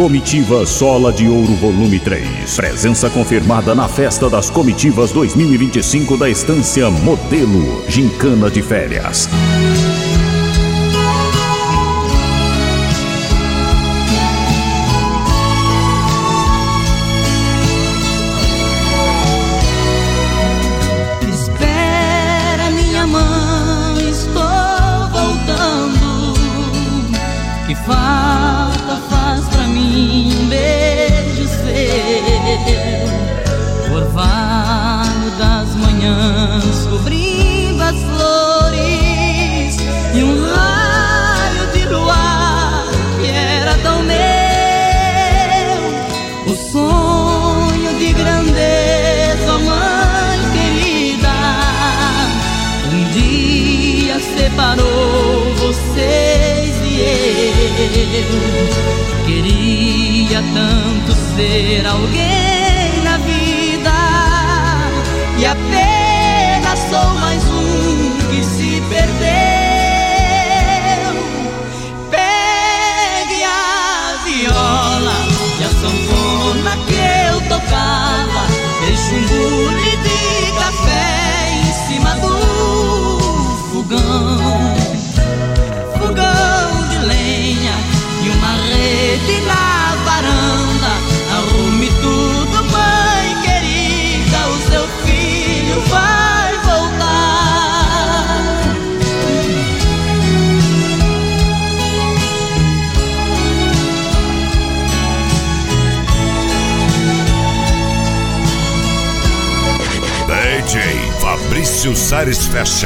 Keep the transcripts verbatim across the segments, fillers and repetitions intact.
Comitiva Sola de Ouro Volume três. Presença confirmada na Festa das Comitivas dois mil e vinte e cinco da Estância Modelo Gincana de Férias. Espera, minha mãe, estou voltando. Que falta faz pra mim um beijo seu, orvalho das manhãs cobrindo as flores, e um raio de luar que era tão meu. O sonho de grandeza, mãe querida, um dia separou vocês e eu. Queria tanto ser alguém na vida, e apenas sou mais um que se perdeu. Pegue a viola e a sanfona que eu tocava, deixe um bule de café em cima do fogão, fogão de lenha e uma rede na varanda. Arrume tudo, mãe querida, o seu filho vai voltar. D J Fabrício Sares Fashion.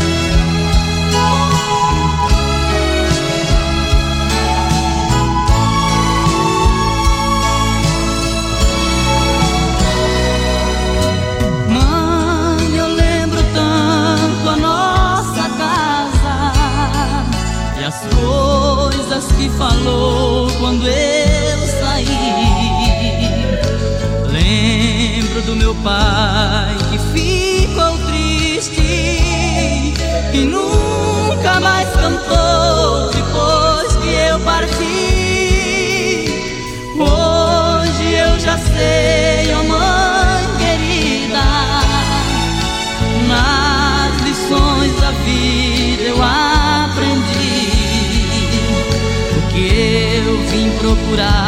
As coisas que falou quando eu saí. Lembro do meu pai que ficou triste e nunca mais cantou depois que eu parti. Hoje eu já sei, ó mãe querida, nas lições da vida eu aprendi que eu vim procurar